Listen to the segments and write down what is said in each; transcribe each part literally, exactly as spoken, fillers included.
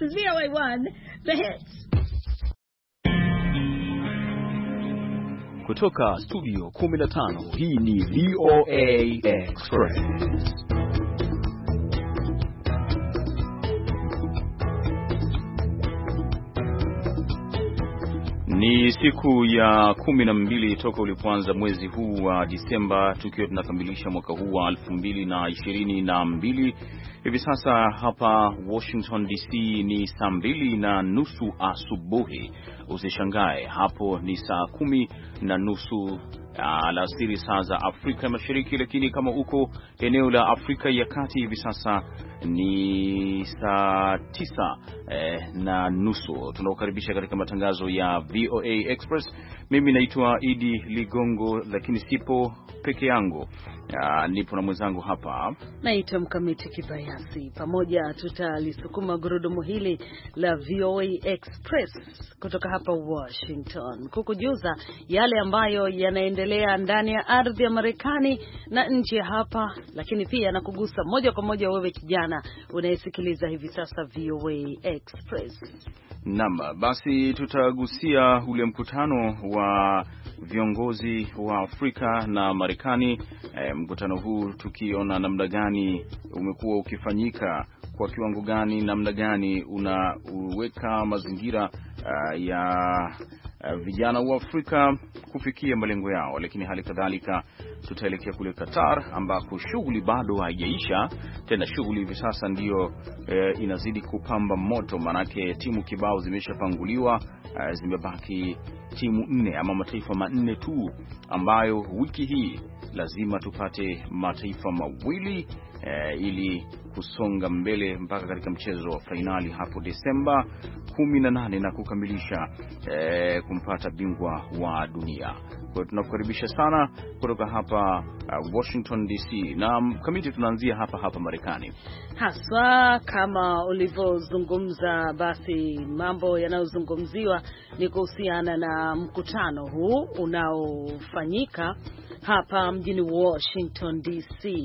is V O A one, The Hits. Kutoka studio kumi na tano, hii ni V O A Express. Ni siku ya kumi na mbili toka ulipoanza mwezi huu wa Disemba, tukiwa tunakamilisha mwaka huu wa elfu mbili na ishirini na mbili. Hivi sasa hapa Washington D C ni saa mbili na nusu asubuhi. Usishangae, hapo ni saa kumi na nusu alasiri saa za Afrika Mashariki, lakini kama uko eneo la Afrika ya Kati hivi sasa ni saa tisa eh, na nusu. Tunakukaribisha katika matangazo ya V O A Express. Mimi naitwa Idi Ligongo, lakini sipo peke yangu. Uh, nipo na mwenzangu hapa, naitwa Mkamiti Kibayasi. Pamoja tutalisukuma gurudumu hili la V O A Express kutoka hapa Washington, kukujuza yale ambayo yanaendelea ndani ya ardhi ya Marekani na nje hapa, lakini pia na kugusa moja kwa moja wewe kijana unayesikiliza hivi sasa V O A Express. Naam, basi tutagusia ule mkutano wa viongozi wa Afrika na Marekani. E, mkutano huu tukiona namna gani umekuwa ukifanyika, kwa kiwango gani, namna gani unaweka mazingira uh, ya uh, vijana wa Afrika kufikia malengo yao. Lakini hali kadhalika tutaelekea kule Qatar ambako shughuli bado haijaisha. Tena shughuli hivi sasa ndiyo eh, inazidi kupamba moto, manake timu kibao zimeshapanguliwa. Uh, zimebaki timu nne ama mataifa manne tu, ambayo wiki hii lazima tupate mataifa mawili eh, ili kusonga mbele mpaka katika mchezo wa fainali hapo Desemba kumi na nane na kukamilisha eh, kumpata bingwa wa dunia. Kwa hiyo tunakukaribisha sana kutoka hapa uh, Washington D C, na kamiti tunaanzia hapa hapa Marekani. Haswa kama ulivyozungumza, basi mambo yanayozungumziwa ni kuhusiana na mkutano huu unaofanyika hapa mjini Washington D C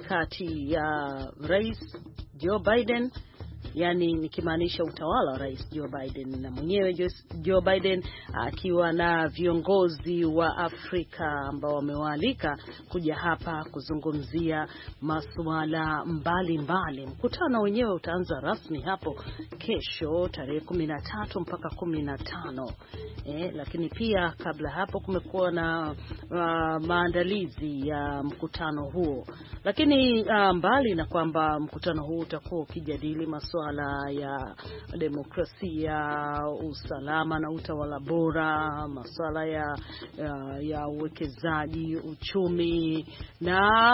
kati ya Rais Joe Biden, yani nikimaanisha utawala wa Rais Joe Biden na mwenyewe Joe Biden, akiwa na viongozi wa Afrika ambao wamewaalika kuja hapa kuzungumzia masuala mbalimbali. Mkutano wenyewe utaanza rasmi hapo kesho tarehe kumi na tatu mpaka kumi na tano. Eh, lakini pia kabla hapo kumekuwa na uh, maandalizi ya mkutano huo. Lakini uh, mbali na kwamba mkutano huu utakuwa ukijadili masuala ya demokrasia, usalama na utawala bora, masuala ya ya, ya uwekezaji, uchumi na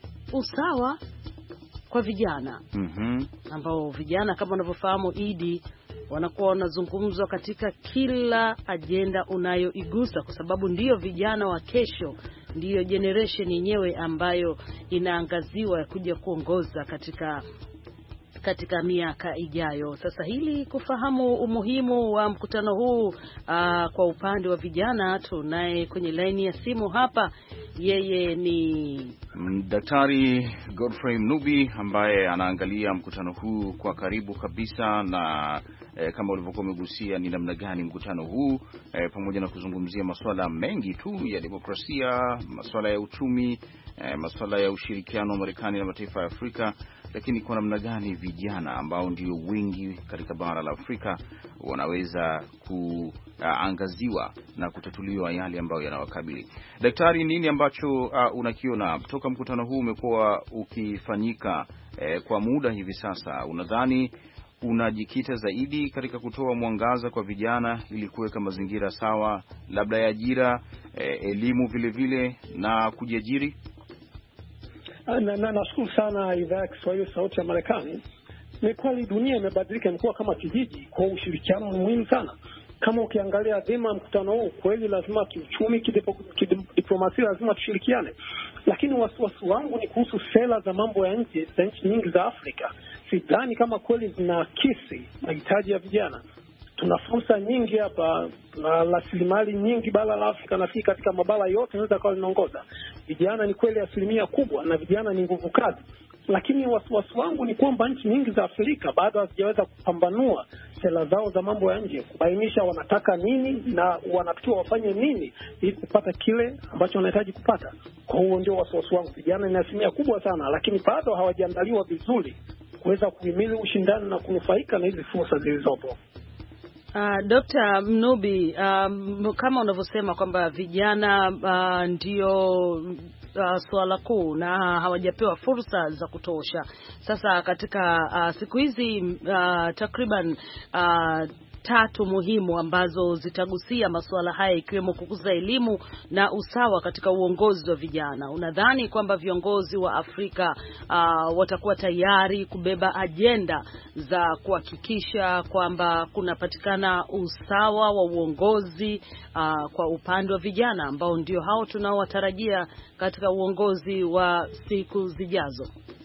usawa kwa vijana. Mhm. Ambao vijana kama unavyofahamu Idi, wanakuwa wanazungumzwa katika kila ajenda unayoigusa, kwa sababu ndiyo vijana wa kesho, ndiyo generation yenyewe ambayo inaangaziwa ya kuja kuongoza katika katika miaka ijayo. Sasa hili kufahamu umuhimu wa mkutano huu uh, kwa upande wa vijana, tunaye kwenye laini ya simu hapa. Yeye ni Daktari Godfrey Mnubi ambaye anaangalia mkutano huu kwa karibu kabisa, na e, kama ulivyokuwa umegusia ni namna gani mkutano huu e, pamoja na kuzungumzia masuala mengi tu ya demokrasia, masuala ya uchumi, e, masuala ya ushirikiano wa Marekani na mataifa ya Afrika, lakini kwa namna gani vijana ambao ndio wengi katika bara la Afrika wanaweza kuangaziwa na kutatuliwa yale ambayo yanawakabili. Daktari, nini ambacho uh, unakiona toka mkutano huu umekuwa ukifanyika eh, kwa muda hivi sasa? Unadhani unajikita zaidi katika kutoa mwangaza kwa vijana ili kuweka mazingira sawa, labda ya ajira, eh, elimu vile vile na kujiajiri? Na, na, nashukuru sana idhaa ya Kiswahili Sauti ya Marekani. Ni kweli dunia imebadilika, imekuwa kama kijiji, kwa ushirikiano muhimu sana. Kama ukiangalia dhima mkutano huu, kweli lazima kiuchumi, kidiplomasia lazima tushirikiane. Lakini wasiwasi wangu ni kuhusu sera za mambo ya nje za nchi nyingi za Afrika. Sidhani kama kweli zinaakisi mahitaji ya vijana. Tuna fursa nyingi hapa na rasilimali nyingi bara la Afrika, na fika katika mabara yote inaweza kuwa linaongoza. Vijana ni kweli asilimia kubwa, na vijana ni nguvu kazi. lakini wasiwasi wangu ni kwamba nchi nyingi za Afrika bado hazijaweza kupambanua sera zao za mambo ya nje, kubainisha wanataka nini na wanatakiwa wafanye nini ili kupata kile ambacho wanahitaji kupata. Kwa hiyo ndio wasiwasi wangu. Vijana ni asilimia kubwa sana, lakini bado hawajaandaliwa vizuri kuweza kuhimili ushindani na kunufaika na hizi fursa zilizopo. Uh, Dokta Mnubi, um, kama unavyosema kwamba vijana uh, ndio uh, swala kuu na hawajapewa fursa za kutosha. Sasa katika uh, siku hizi uh, takriban uh, tatu muhimu ambazo zitagusia masuala haya ikiwemo kukuza elimu na usawa katika uongozi wa vijana. Unadhani kwamba viongozi wa Afrika uh, watakuwa tayari kubeba ajenda za kuhakikisha kwamba kunapatikana usawa wa uongozi uh, kwa upande wa vijana ambao ndio hao tunaowatarajia katika uongozi wa siku zijazo?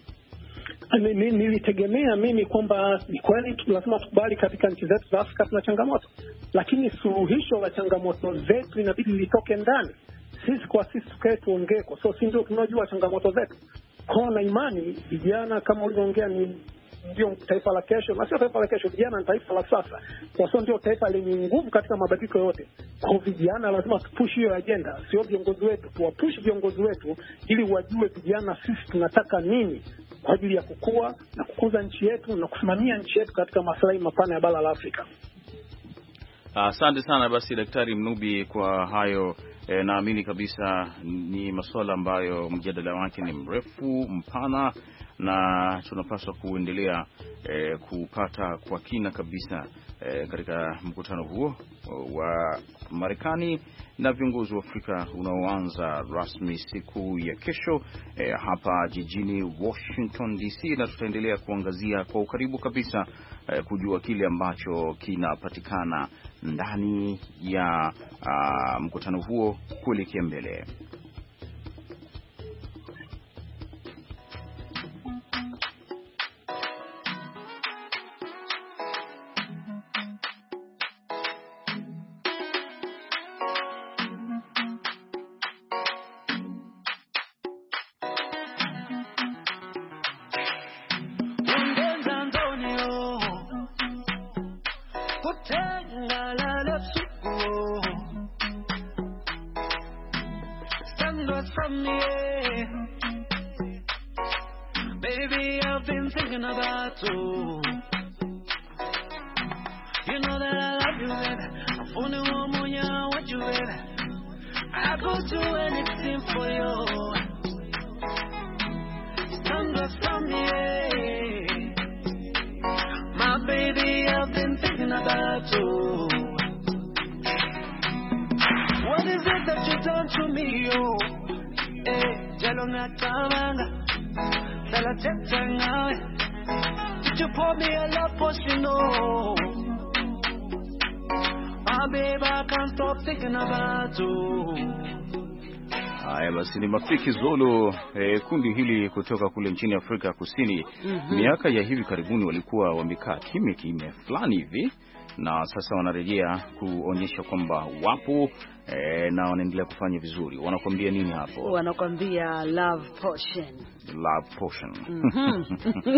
Nilitegemea mimi kwamba ni kweli lazima tukubali katika nchi zetu za Afrika tuna changamoto, lakini suluhisho la changamoto zetu inabidi litoke ndani. Sisi kwa sisi tukae tuongee, kwa sababu sisi ndio tunajua changamoto zetu. Kwa na imani vijana kama ulivyoongea ni ndio taifa la kesho, na sio taifa la kesho, vijana ni taifa la sasa. Kwa sababu ndio taifa lenye nguvu katika mabadiliko yote. Kwa vijana lazima tupush hiyo agenda, sio viongozi wetu, tuwapush viongozi wetu ili wajue vijana sisi tunataka nini kwa ajili ya kukua na kukuza nchi yetu na kusimamia nchi yetu katika maslahi mapana ya bara la Afrika. Asante uh, sana basi Daktari Mnubi kwa hayo. E, naamini kabisa ni masuala ambayo mjadala wake ni mrefu, mpana, na tunapaswa kuendelea e, kupata kwa kina kabisa e, katika mkutano huo wa Marekani na viongozi wa Afrika unaoanza rasmi siku ya kesho e, hapa jijini Washington D C, na tutaendelea kuangazia kwa ukaribu kabisa e, kujua kile ambacho kinapatikana ndani ya uh, mkutano huo kuelekea mbele. Haya basi, ni Mafiki Zolo, eh, kundi hili kutoka kule nchini Afrika Kusini. Mm-hmm. Miaka ya hivi karibuni walikuwa wamekaa kimya kimya fulani hivi, na sasa wanarejea kuonyesha kwamba wapo e, na wanaendelea kufanya vizuri. Wanakuambia nini hapo? Wanakuambia love potion. Love potion. Mm-hmm.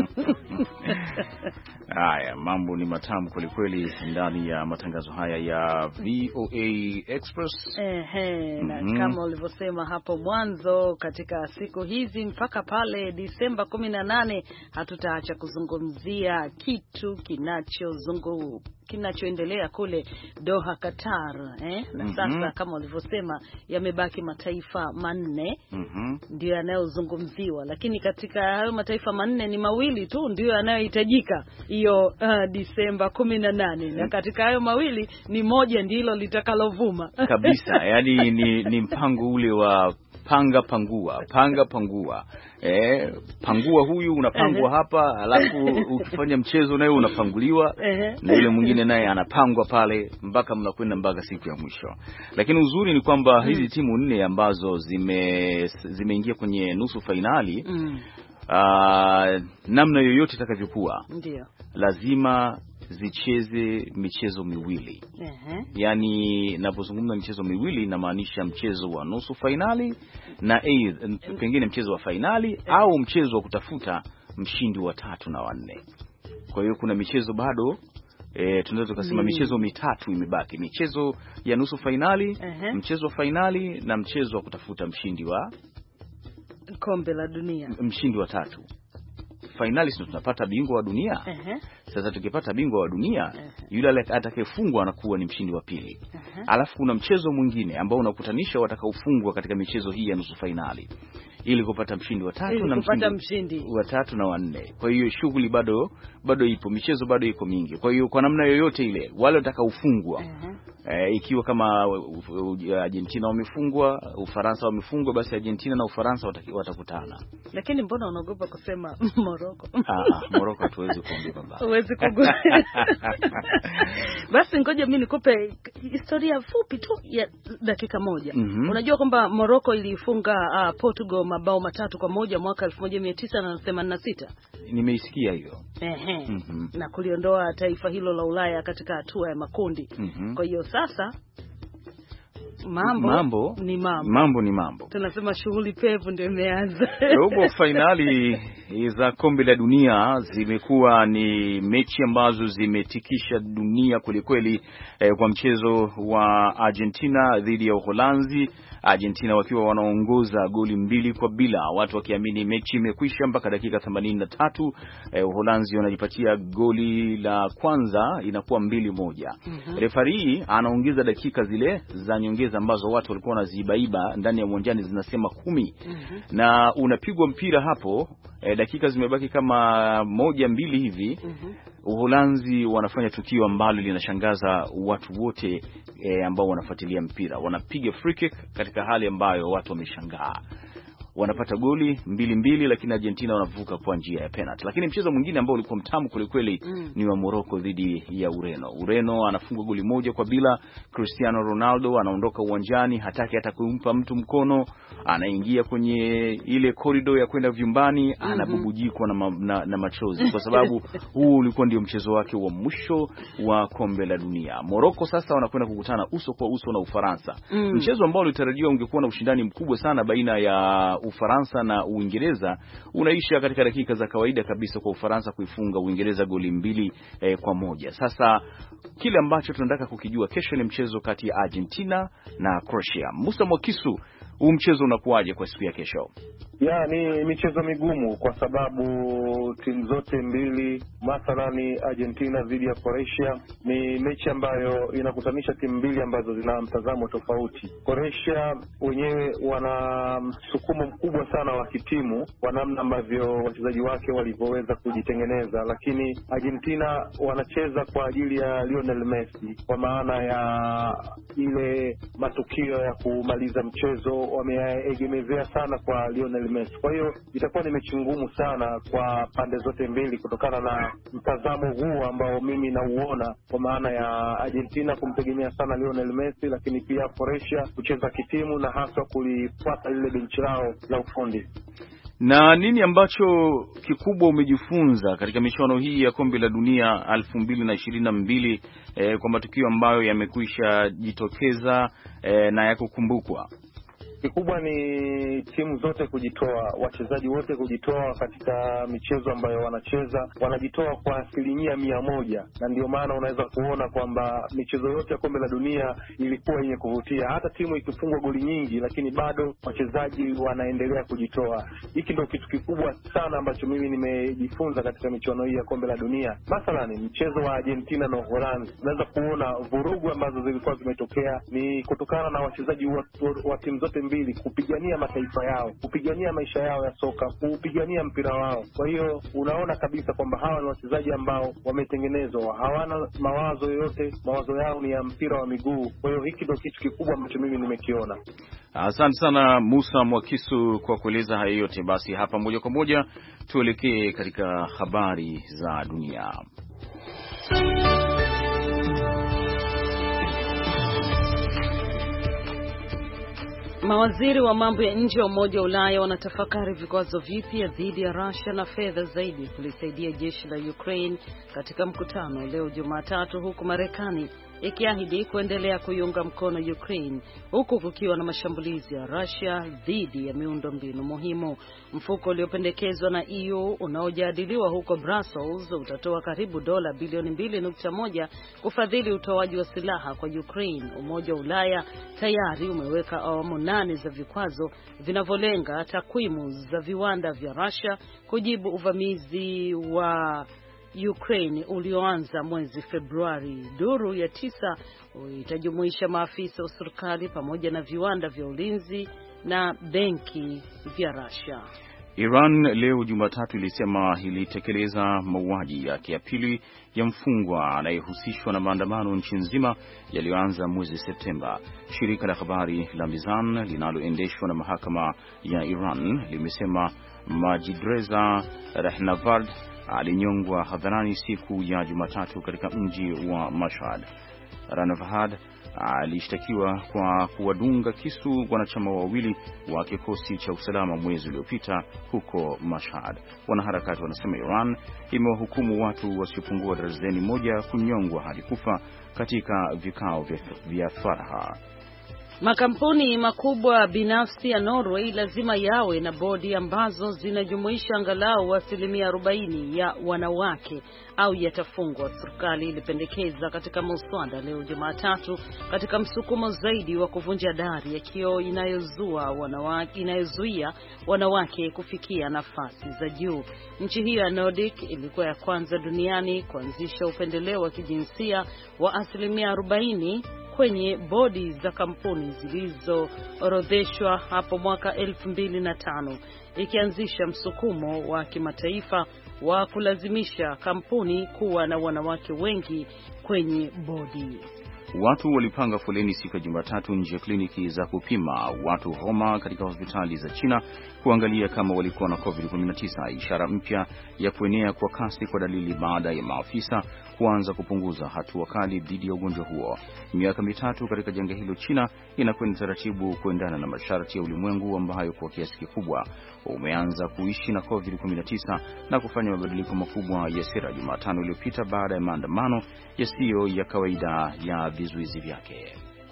Haya, mambo ni matamu kweli kweli ndani ya matangazo haya ya V O A Express. Ehe, na mm-hmm. kama ulivyosema hapo mwanzo, katika siku hizi mpaka pale Disemba kumi na nane hatutaacha kuzungumzia kitu kinachozungu kinachoendelea kule Doha, Qatar, eh? Na mm-hmm. sasa kama ulivyosema yamebaki mataifa manne mm-hmm. ndio yanayozungumziwa, lakini katika hayo mataifa manne ni mawili tu ndio yanayohitajika hiyo uh, Disemba kumi na nane mm-hmm. na katika hayo mawili ni moja ndilo litakalovuma kabisa. Yani ni, ni mpango ule wa panga pangua, panga pangua. Eh, pangua huyu unapangwa hapa, alafu ukifanya mchezo naye unapanguliwa na yule mwingine naye anapangwa pale mpaka mnakwenda mpaka siku ya mwisho. Lakini uzuri ni kwamba mm. hizi timu nne ambazo zime zimeingia kwenye nusu finali mm. uh, namna yoyote itakavyokuwa ndio lazima zicheze michezo miwili. Uh-huh. Yaani ninapozungumza michezo miwili inamaanisha mchezo wa nusu finali na eh, pengine mchezo wa finali uh-huh. au mchezo wa kutafuta mshindi wa tatu na wanne. Kwa hiyo kuna michezo bado E, tunaweza kusema michezo mitatu imebaki. Michezo ya nusu finali, uh-huh. mchezo wa finali na mchezo wa kutafuta mshindi wa kombe la dunia. Mshindi wa tatu. Finali sio tunapata bingwa wa dunia. Uh-huh. Sasa tukipata bingwa wa dunia, uh-huh. yule atakayefungwa anakuwa ni mshindi wa pili. Uh-huh. Alafu kuna mchezo mwingine ambao unakutanisha watakaofungwa katika michezo hii ya nusu finali ili kupata mshindi wa tatu na mshindi, mshindi wa tatu na wanne. Kwa hiyo shughuli bado bado ipo, michezo bado iko mingi. Kwa hiyo kwa namna yoyote ile wale watakaofungwa, uh-huh. e, ikiwa kama uh, uh, Argentina wamefungwa, Ufaransa wamefungwa, basi Argentina na Ufaransa watakutana. Lakini mbona unaogopa kusema Morocco? Ah, Morocco hatuwezi kuondoka mbali. Huwezi kugoa. Basi ngoja mimi nikupe historia fupi tu ya dakika moja. Mm-hmm. Unajua kwamba Morocco ilifunga uh, Portugal mabao matatu kwa moja mwaka elfu moja mia tisa themanini na sita. Nimeisikia hiyo. Ehe. Mm-hmm. Na kuliondoa taifa hilo la Ulaya katika hatua ya makundi. Mm-hmm. Kwa hiyo sasa Mambo, mambo ni mambo. Mambo ni mambo. Tunasema shughuli pevu ndio imeanza. Robo finali za kombe la dunia zimekuwa ni mechi ambazo zimetikisha dunia kweli kweli, eh, kwa mchezo wa Argentina dhidi ya Uholanzi. Argentina wakiwa wanaongoza goli mbili kwa bila, watu wakiamini mechi imekwisha mpaka dakika themanini na tatu. Eh, Uholanzi wanajipatia goli la kwanza, inakuwa mbili moja. Mm-hmm. Refari anaongeza dakika zile za nyongeza ambazo watu walikuwa wanazibaiba ndani ya uwanjani, zinasema kumi. Mm-hmm. Na unapigwa mpira hapo, eh, dakika zimebaki kama moja mbili hivi. Mm-hmm. Uholanzi wanafanya tukio ambalo linashangaza watu wote e, ambao wanafuatilia mpira. Wanapiga free kick katika hali ambayo watu wameshangaa. Wanapata goli mbili mbili, lakini Argentina wanavuka kwa njia ya penalty. Lakini mchezo mwingine ambao ulikuwa mtamu kweli kweli mm. ni wa Morocco dhidi ya Ureno. Ureno anafunga goli moja kwa bila. Cristiano Ronaldo anaondoka uwanjani, hataki hata kumpa mtu mkono, anaingia kwenye ile corridor ya kwenda vyumbani, mm-hmm. anabubujikwa na, ma, na, na machozi kwa sababu huu ulikuwa ndio mchezo wake wa mwisho wa kombe la dunia. Morocco sasa wanakwenda kukutana uso kwa uso na Ufaransa. Mm. Mchezo ambao ulitarajiwa ungekuwa na ushindani mkubwa sana baina ya Ufaransa na Uingereza unaisha katika dakika za kawaida kabisa kwa Ufaransa kuifunga Uingereza goli mbili eh, kwa moja. Sasa kile ambacho tunataka kukijua, kesho ni mchezo kati ya Argentina na Croatia. Musa Mwakisu, huu mchezo unakuaje kwa siku ya kesho? Ya, ni michezo migumu kwa sababu timu zote mbili, mathalani Argentina dhidi ya Croatia, ni mechi ambayo inakutanisha timu mbili ambazo zina mtazamo tofauti. Croatia wenyewe wana msukumo mkubwa sana wa kitimu kwa namna ambavyo wachezaji wake walivyoweza kujitengeneza, lakini Argentina wanacheza kwa ajili ya Lionel Messi, kwa maana ya ile matukio ya kumaliza mchezo wameegemezea sana kwa Lionel Messi. Kwa hiyo itakuwa ni mechi ngumu sana kwa pande zote mbili kutokana na mtazamo huu ambao mimi nauona, kwa maana ya Argentina kumtegemea sana Lionel Messi, lakini pia Croatia kucheza kitimu na hasa kulifuata lile benchi lao la ufundi. Na nini ambacho kikubwa umejifunza katika michuano hii ya kombe la dunia elfu mbili na ishirini na mbili eh, kwa matukio ambayo yamekwisha jitokeza eh, na yako kumbukwa? Kikubwa ni timu zote kujitoa, wachezaji wote kujitoa katika michezo ambayo wanacheza, wanajitoa kwa asilimia mia moja, na ndio maana unaweza kuona kwamba michezo yote ya kombe la dunia ilikuwa yenye kuvutia. Hata timu ikifungwa goli nyingi, lakini bado wachezaji wanaendelea kujitoa. Hiki ndio kitu kikubwa sana ambacho mimi nimejifunza katika michuano hii ya kombe la dunia. Mathalani mchezo wa Argentina na Uholanzi, unaweza kuona vurugu ambazo zilikuwa zimetokea ni kutokana na wachezaji wa, wa timu zote mbili kupigania mataifa yao, kupigania maisha yao ya soka, kupigania mpira wao. Kwa hiyo unaona kabisa kwamba hawa ni wachezaji ambao wametengenezwa, hawana mawazo yoyote, mawazo yao ni ya mpira wa miguu. Kwa hiyo hiki ndio kitu kikubwa ambacho mimi nimekiona. Asante sana Musa Mwakisu kwa kueleza hayo yote. Basi hapa moja kwa moja tuelekee katika habari za dunia. Mawaziri wa mambo ya nje wa Umoja wa Ulaya wanatafakari vikwazo vipya dhidi ya Russia na fedha zaidi kulisaidia jeshi la Ukraine katika mkutano leo Jumatatu, huku Marekani ikiahidi kuendelea kuiunga mkono Ukraine huku kukiwa na mashambulizi ya Russia dhidi ya miundombinu muhimu. Mfuko uliopendekezwa na E U unaojadiliwa huko Brussels utatoa karibu dola bilioni mbili nukta moja kufadhili utoaji wa silaha kwa Ukraine. Umoja wa Ulaya tayari umeweka awamu nane za vikwazo vinavyolenga takwimu za viwanda vya Russia kujibu uvamizi wa Ukraine ulioanza mwezi Februari. Duru ya tisa itajumuisha maafisa wa serikali pamoja na viwanda vya ulinzi na benki vya Russia. Iran leo Jumatatu ilisema ilitekeleza mauaji yake ya pili ya mfungwa anayehusishwa na maandamano nchi nzima yaliyoanza mwezi Septemba. Shirika la habari la Mizan linaloendeshwa na mahakama ya Iran limesema Majidreza Rahnavard alinyongwa hadharani siku ya Jumatatu katika mji wa Mashhad. Rahnavard alishtakiwa kwa kuwadunga kisu wanachama wawili wa kikosi cha usalama mwezi uliopita huko Mashhad. Wanaharakati wanasema Iran imewahukumu watu wasiopungua darzeni moja kunyongwa hadi kufa katika vikao vya faraha. Makampuni makubwa binafsi ya Norway lazima yawe na bodi ambazo zinajumuisha angalau asilimia arobaini ya wanawake au yatafungwa, serikali ilipendekeza katika muswada leo Jumatatu, katika msukumo zaidi wa kuvunja dari ya kioo inayozua wanawake inayozuia wanawake kufikia nafasi za juu. Nchi hiyo ya Nordic ilikuwa ya kwanza duniani kuanzisha upendeleo wa kijinsia wa asilimia arobaini kwenye bodi za kampuni zilizoorodheshwa hapo mwaka elfu mbili na tano, ikianzisha msukumo wa kimataifa wa kulazimisha kampuni kuwa na wanawake wengi kwenye bodi. Watu walipanga foleni siku ya Jumatatu nje ya kliniki za kupima watu homa katika hospitali za China kuangalia kama walikuwa na covid kumi na tisa, ishara mpya ya kuenea kwa kasi kwa dalili baada ya maafisa kuanza kupunguza hatua kali dhidi ya ugonjwa huo. Miaka mitatu katika janga hilo, China inakwenda taratibu kuendana na masharti ya ulimwengu ambayo kwa kiasi kikubwa umeanza kuishi na covid kumi na tisa na kufanya mabadiliko makubwa ya sera Jumatano iliyopita baada ya maandamano yasiyo ya kawaida ya vizuizi vyake.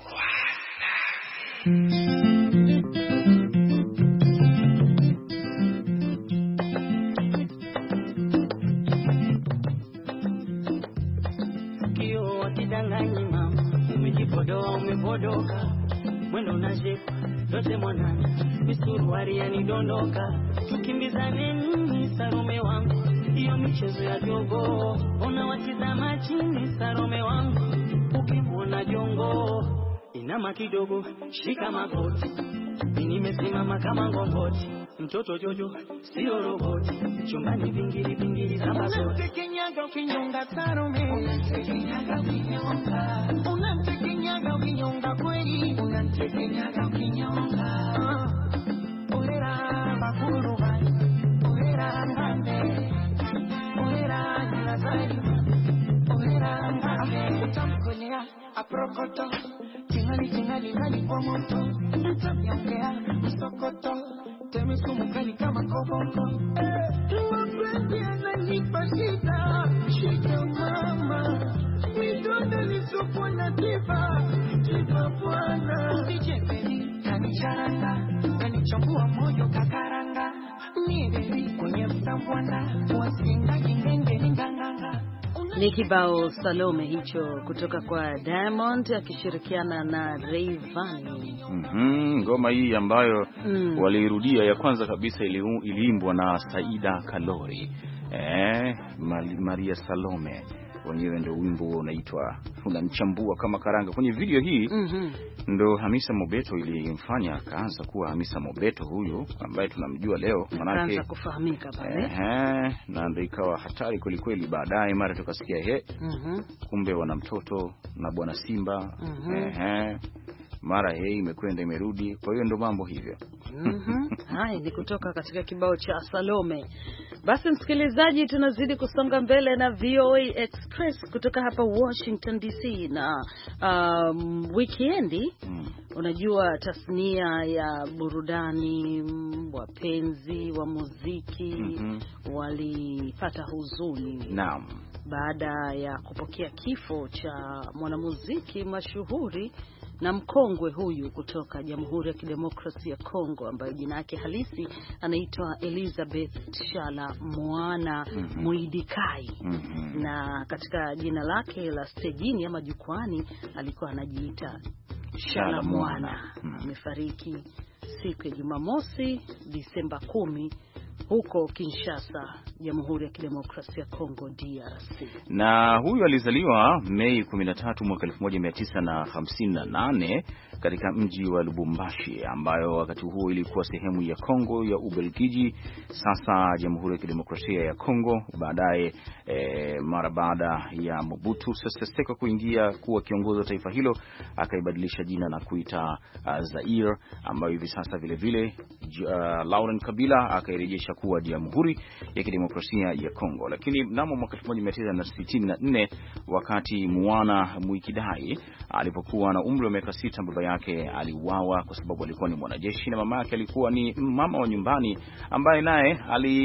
Kio wakidanganyi mama, umejipodoa umepodoka, mwendo unajepa, dote mwanani, misuruari yanidondoka, tukimbizane nini Salome wangu, hiyo michezo ya jogo, ona wakizama chini Salome wangu, ukimwona jongo, inama kidogo, shika magoti, mimi nimesimama kama ngongoti, mtoto jojo, sio roboti, chumbani vingiri vingiri kama zote. Unamtekenyaga ukinyonga Salome, unamtekenyaga ukinyonga, unamtekenyaga ukinyonga kweli, unamtekenyaga ukinyonga. Olera bakuru bani, olera ngande, olera nazari, olera ngande, utamkolea aprokoto, tingali tingali ngali kwa moto, utamyongea msokoto, temi sumukali kama koboko. Mapenzi yananipa shida, shida mama, midonda nisopo na tiba, tiba bwana. Usijepeli, kanicharanga, kanichambua moyo kakaranga, mireli kwenye msambwana, wasinga jingenge ninganganga. Ni kibao Salome hicho kutoka kwa Diamond akishirikiana na Rayvanny. Mhm, ngoma hii ambayo mm. walirudia ya kwanza kabisa iliimbwa na Saida Kalori. Eh, Maria Salome. Wenyewe ndio wimbo unaitwa unanichambua kama karanga. Kwenye video hii mm-hmm. ndo Hamisa Mobeto ilimfanya kaanza kuwa Hamisa Mobeto huyo ambaye tunamjua leo, manake kufahamika pale. Eh, na ndio ikawa hatari kweli kweli. Baadaye mara tukasikia he mm-hmm. kumbe wana mtoto na Bwana Simba. Mm-hmm. Eh, mara hei imekwenda imerudi. Kwa hiyo ndo mambo hivyo. Mhm. Hai, ni kutoka katika kibao cha Salome. Basi msikilizaji, tunazidi kusonga mbele na V O A Express kutoka hapa Washington D C na um, weekendi mm. Unajua tasnia ya burudani, wapenzi wa muziki mm -hmm. walipata huzuni. Naam. Baada ya kupokea kifo cha mwanamuziki mashuhuri na mkongwe huyu kutoka Jamhuri ya Kidemokrasia ya Kongo ambaye jina lake halisi anaitwa Elizabeth Shala Mwana mm -hmm. Muidikai mm -hmm. na katika jina lake la stejini ama jukwani alikuwa anajiita Shala Mwana. Amefariki mm -hmm. siku ya Jumamosi Disemba kumi huko Kinshasa, Jamhuri ya Kidemokrasia ya Kongo D R C. Na huyu alizaliwa Mei kumi na tatu mwaka elfu moja mia tisa na hamsini na nane katika mji wa Lubumbashi, ambayo wakati huo ilikuwa sehemu ya Kongo ya Ubelgiji, sasa Jamhuri ya Kidemokrasia ya Kongo. Baadaye e, mara baada ya Mobutu Sese Seko kuingia kuwa kiongozi wa taifa hilo, akaibadilisha jina na kuita uh, Zaire, ambayo hivi sasa vile vile uh, Laurent Kabila akairejesha kuwa Jamhuri ya Kidemokrasia ya Kongo. Lakini mnamo mwaka elfu moja mia tisa na sitini na nne wakati Mwana Muikidai alipokuwa na umri wa miaka sita, baba yake aliuawa kwa sababu alikuwa ni mwanajeshi na mama yake alikuwa ni mama wa nyumbani ambaye naye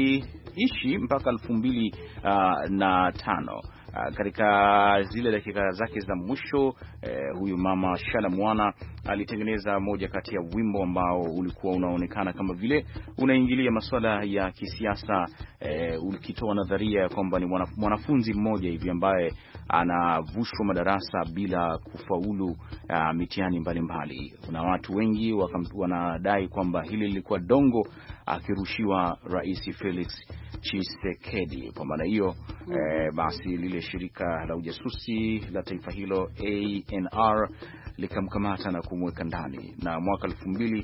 aliishi mpaka elfu mbili uh, na tano. Uh, katika zile dakika zake za mwisho eh, huyu mama Shala Mwana alitengeneza moja kati ya wimbo ambao ulikuwa unaonekana kama vile unaingilia masuala ya kisiasa, eh, ukitoa nadharia kwamba ni mwanafunzi mmoja hivi ambaye anavushwa madarasa bila kufaulu uh, mitihani mbalimbali. Kuna watu wengi wanadai kwamba hili lilikuwa dongo akirushiwa Rais Felix Tshisekedi. Kwa maana hiyo mm. eh, basi lile shirika la ujasusi la taifa hilo A N R likamkamata na kumweka ndani, na mwaka elfu mbili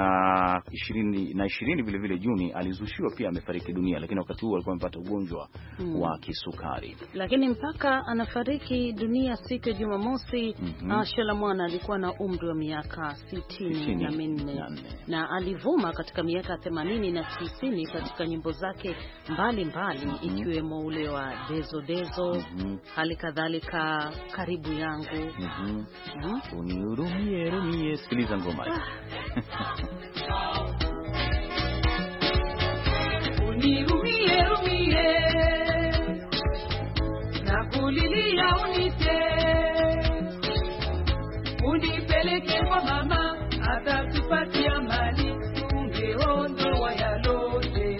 na ishirini na ishirini vile vile Juni alizushiwa pia amefariki dunia, lakini wakati huo alikuwa amepata ugonjwa mm. wa kisukari. Lakini mpaka anafariki dunia siku ya Jumamosi mm -hmm. Shala Mwana alikuwa na umri wa miaka sitini na minne na alivuma katika miaka themanini na tisini katika nyimbo zake mbalimbali mm -hmm. ikiwemo ule wa Dezo Dezo mm -hmm. hali kadhalika Karibu Yangu mm -hmm. mm -hmm. Unirumie rumie, sikiliza ngoma hii. Unirumie rumie na kulilia unite, unipeleke kwa mama atatupatia mali, ungeondoa yalote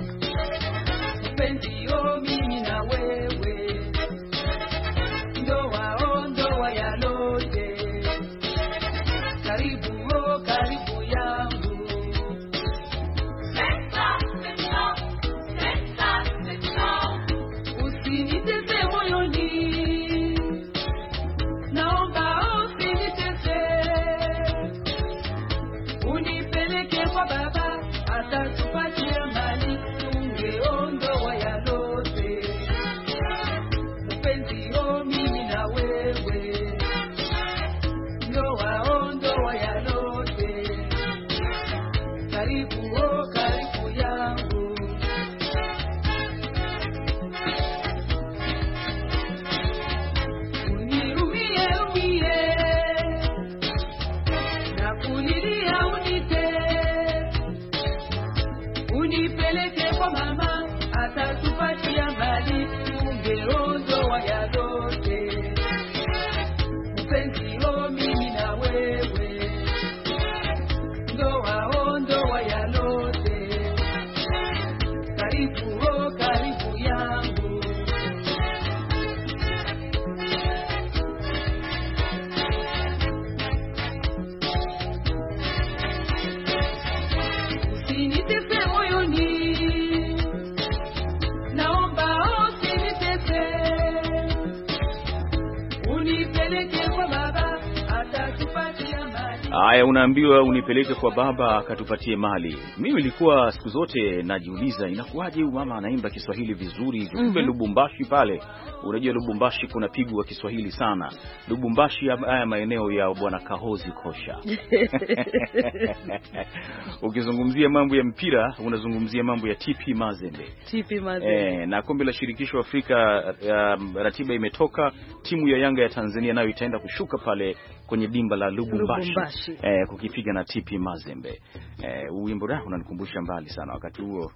mpenzi yo mimi na wewe, ndoa ondoa yalote, karibu o karibu yangu. Usinitese moyoni, naomba usinitese, unipeleke kwa baba atatupatia mali, ungeondoa yalote mpenzi yo mimi na wewe, ndoa ondoa yalote, karibu o karibu yangu. Unirumie rumie na kulilia unite, unipeleke kwa mama atatupatia mali, ungeondoa yalote mpenzi yo mimi na wewe, ndoa ondoa yalote, karibu o karibu yangu. Usinitese moyoni, naomba usinitese, unipeleke kwa baba atatupatia mali. Haya, unaambiwa unipeleke kwa baba akatupatie mali. Mimi nilikuwa siku zote najiuliza inakuwaje huyu mama anaimba Kiswahili vizuri. Kumbe mm -hmm. Lubumbashi pale, unajua Lubumbashi kuna pigwa Kiswahili sana. Lubumbashi haya maeneo ya bwana Kahozi Kosha. Ukizungumzia mambo ya mpira unazungumzia mambo ya T P Mazembe. T P Mazembe. Eh, na kombe la shirikisho Afrika uh, ratiba imetoka, timu ya Yanga ya Tanzania nayo itaenda kushuka pale kwenye dimba la Lubumbashi, Lubumbashi. Eh, kukipiga na T P Mazembe. Eh, wimbo da unanikumbusha mbali sana wakati huo.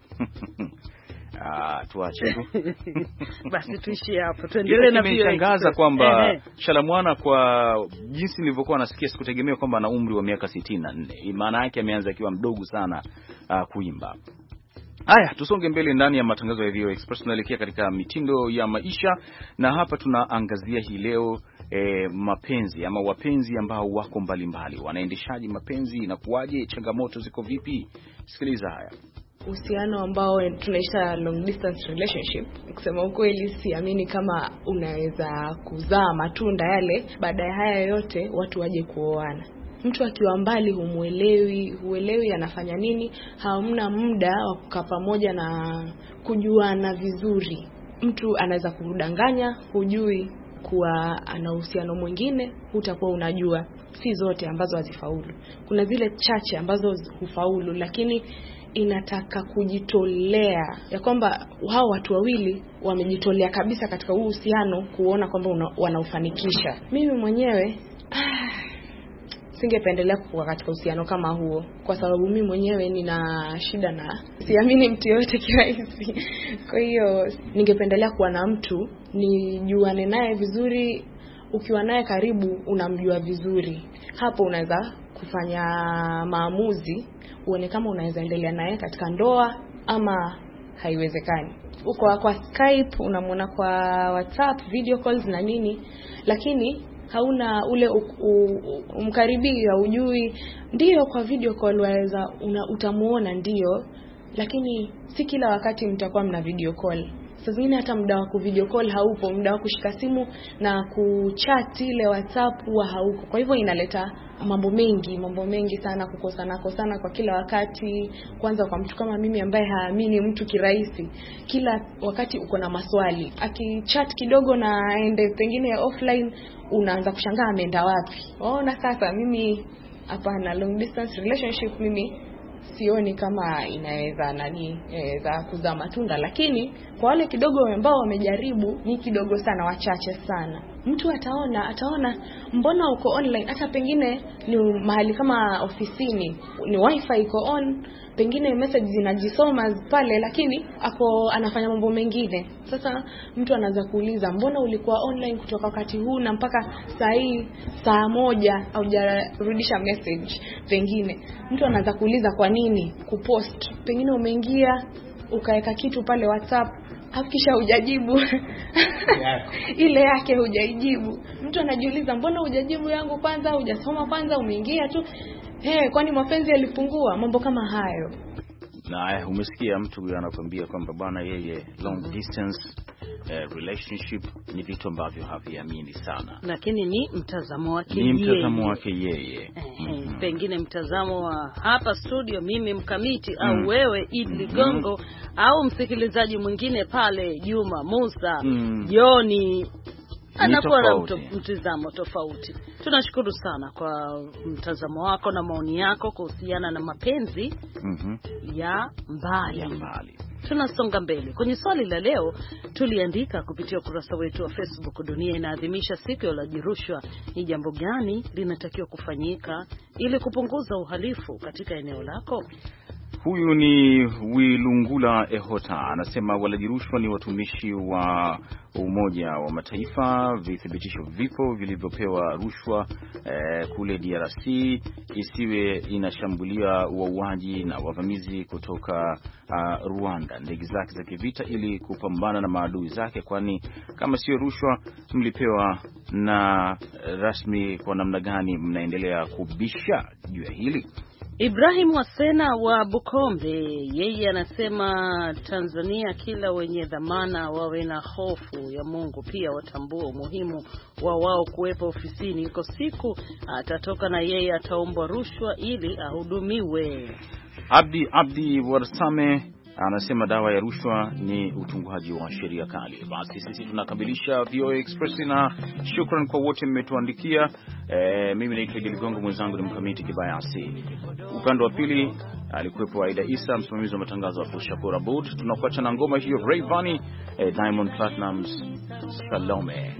Ah, tuache tu. Basi tuishie hapo. Tuendelee na video. Nimeshangaza kwamba Shalamwana, kwa jinsi nilivyokuwa nasikia, sikutegemea kwamba ana umri wa miaka sitini na nne. Maana yake ameanza akiwa mdogo sana uh, kuimba. Haya, tusonge mbele ndani ya matangazo ya V O Express. Tunaelekea katika mitindo ya maisha, na hapa tunaangazia hii leo e, mapenzi ama wapenzi ambao wako mbalimbali. Wanaendeshaji mapenzi, inakuwaje? Changamoto ziko vipi? Sikiliza haya. Uhusiano ambao tunaita long distance relationship, kusema ukweli siamini kama unaweza kuzaa matunda yale baada ya haya yote watu waje kuoana. Mtu akiwa mbali humuelewi, huelewi anafanya nini, hamna muda wa kukaa pamoja na kujuana vizuri. Mtu anaweza kudanganya, hujui kuwa ana uhusiano mwingine, hutakuwa unajua. Si zote ambazo hazifaulu. Kuna zile chache ambazo hufaulu, lakini inataka kujitolea, ya kwamba hao watu wawili wamejitolea kabisa katika uhusiano kuona kwamba wanaufanikisha. Mimi mwenyewe singependelea kuwa katika uhusiano kama huo, kwa sababu mimi mwenyewe nina shida na siamini mtu yote kirahisi. Kwa hiyo ningependelea kuwa na mtu nijuane naye vizuri. Ukiwa naye karibu unamjua vizuri, hapo unaweza kufanya maamuzi uone kama unaweza endelea naye katika ndoa ama haiwezekani. Uko kwa Skype, unamwona kwa WhatsApp, video calls na nini, lakini hauna ule umkaribia, hujui. Ndio kwa video call waweza utamuona ndio, lakini si kila wakati mtakuwa mna video call. Sasa zingine hata muda wa ku video call haupo, muda wa kushika simu na kuchat ile WhatsApp huwa haupo. Kwa hivyo inaleta mambo mengi, mambo mengi sana, kukosana kosana kwa kila wakati. Kwanza kwa mtu kama mimi ambaye haamini mtu kirahisi, kila wakati uko na maswali. Akichat kidogo na aende pengine offline, unaanza kushangaa ameenda wapi. Ona sasa mimi hapana, long distance relationship mimi sioni kama inaweza nani za kuzaa matunda, lakini kwa wale kidogo ambao wamejaribu ni kidogo sana, wachache sana. Mtu ataona ataona mbona uko online, hata pengine ni mahali kama ofisini ni wifi iko on, pengine message zinajisoma pale, lakini ako anafanya mambo mengine. Sasa mtu anaanza kuuliza mbona ulikuwa online kutoka wakati huu na mpaka saa hii saa moja haujarudisha message. Pengine mtu anaanza kuuliza kwa nini kupost, pengine umeingia ukaweka kitu pale WhatsApp hakisha hujajibu ile yake hujaijibu. Mtu anajiuliza mbona hujajibu yangu kwanza, hujasoma kwanza, umeingia tu. Eh, kwani mapenzi yalipungua? Mambo kama hayo. Na umesikia mtu anakuambia kwamba bwana yeye long distance uh, relationship ni vitu ambavyo haviamini sana, lakini ni mtazamo wake yeye. Ni mtazamo wake yeye. Eh, mm-hmm. Pengine mtazamo wa hapa studio mimi Mkamiti mm. au wewe Idi Ligongo mm-hmm. au msikilizaji mwingine pale Juma Musa mm. Joni anakuwa na mtazamo tofauti. Tunashukuru sana kwa mtazamo wako na maoni yako kuhusiana na mapenzi mm-hmm. ya mbali. ya mbali. Tunasonga mbele. Kwenye swali la leo tuliandika kupitia ukurasa wetu wa Facebook, dunia inaadhimisha siku ya ulaji rushwa. Ni jambo gani linatakiwa kufanyika ili kupunguza uhalifu katika eneo lako? Huyu ni Wilungula Ehota, anasema walaji rushwa ni watumishi wa Umoja wa Mataifa. Vithibitisho vipo vilivyopewa rushwa eh, kule D R C isiwe inashambulia wauaji na wavamizi kutoka uh, Rwanda ndege zake za kivita ili kupambana na maadui zake, kwani kama sio rushwa mlipewa na rasmi, kwa namna gani mnaendelea kubisha juu ya hili? Ibrahim Wasena wa Bukombe, yeye anasema Tanzania kila wenye dhamana wawe na hofu ya Mungu, pia watambue umuhimu wa wao kuwepo ofisini. Iko siku atatoka na yeye ataombwa rushwa ili ahudumiwe. Abdi Abdi Warsame anasema dawa ya rushwa ni utungaji wa sheria kali. Basi sisi tunakamilisha V O A Express, na shukran kwa wote mmetuandikia. E, mimi naitwa Giligongo, mwenzangu ni Mkamiti Kibayasi. Upande wa pili alikuwepo Aida Isa, msimamizi wa matangazo wa Shakur Abud. Tunakuacha na ngoma hiyo Rayvanny, e, Diamond Platnumz, Salome.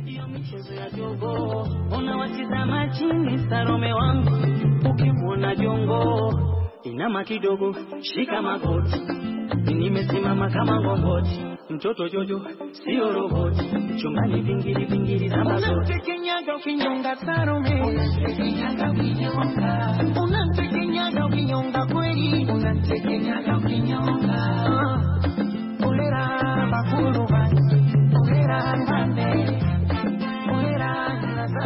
Unawatizama chini Salome wangu, ukimwona jongo inama kidogo, shika magoti, nimesimama kama ngongoti, mtoto jojo sio roboti, chumbani vingiri vingiri za mazoti. Unamtekenyaga ukinyonga Salome, unamtekenyaga ukinyonga, unamtekenyaga ukinyonga kweli, unamtekenyaga ukinyonga.